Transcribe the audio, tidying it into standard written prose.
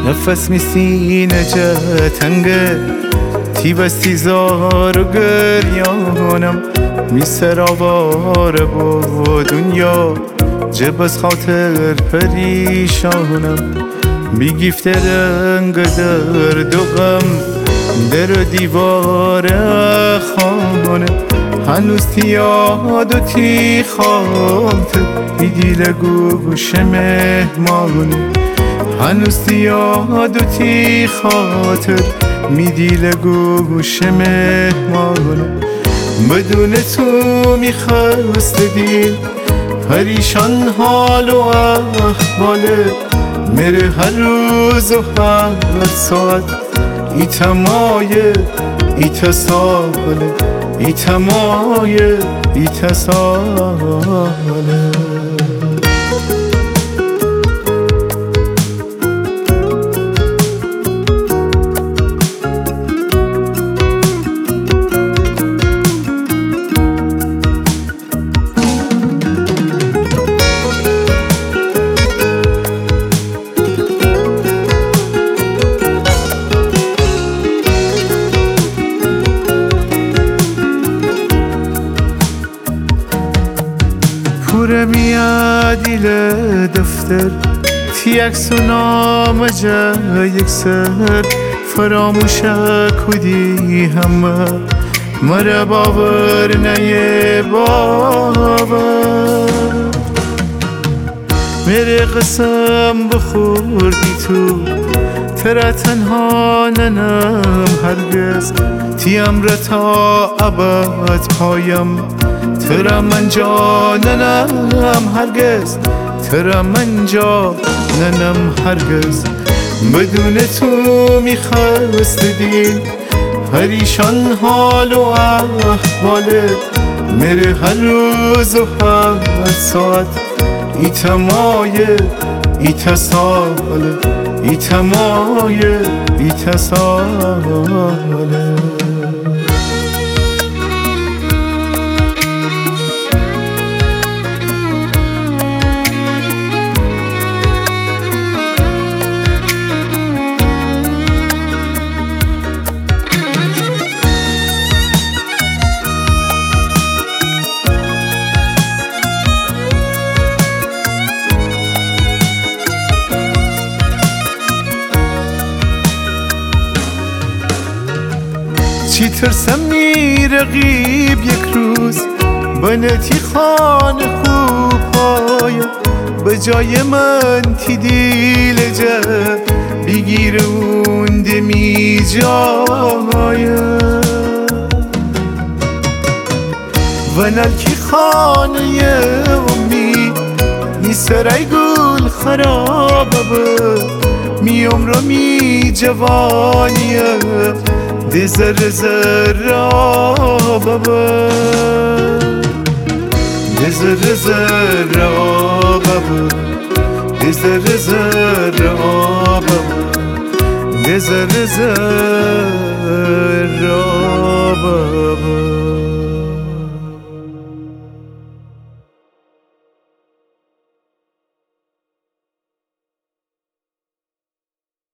نفس میسینه جه تنگه تی بستی زار و گریانم می سراواره با دنیا جبس خاطر پریشانم بی گیفت رنگ درد و غم در دیوار خانه هنوز تی یاد و تی خاطر ای دیل گوش مهمانه هنوز تی یاد و تی خاطر می دیل گوش مهمانه بدون تو میخواست دل پریشان حال و احواله میره هر روز و هر ساعت ای تمایه ای تساله ای تمایه ای تساله پوره میاد ایل دفتر تی عکس و نامه جا یک سر فراموش کدی همه مره باور نیه باور میره قسم بخوردی تو ترا تنها ننم هرگز تی امر تا ابد پایم ترا من جا ننم هرگز ترا من جا ننم هرگز بدون تو میخواست دل پریشان حال و احواله میره هر روز و هر ساعت ای تمایه ای تساله ای تمایه ای تساله چی ترسم میره غیب یک روز بنتی خانه خوب های به جای من تی دیل جه بگیر اون دمی جای و نلکی خانه امی می سرای گل خرابه می عمر می جوانیه دی زر زر آبابا دی زر زر آبابا دی زر زر آبابا دی زر زر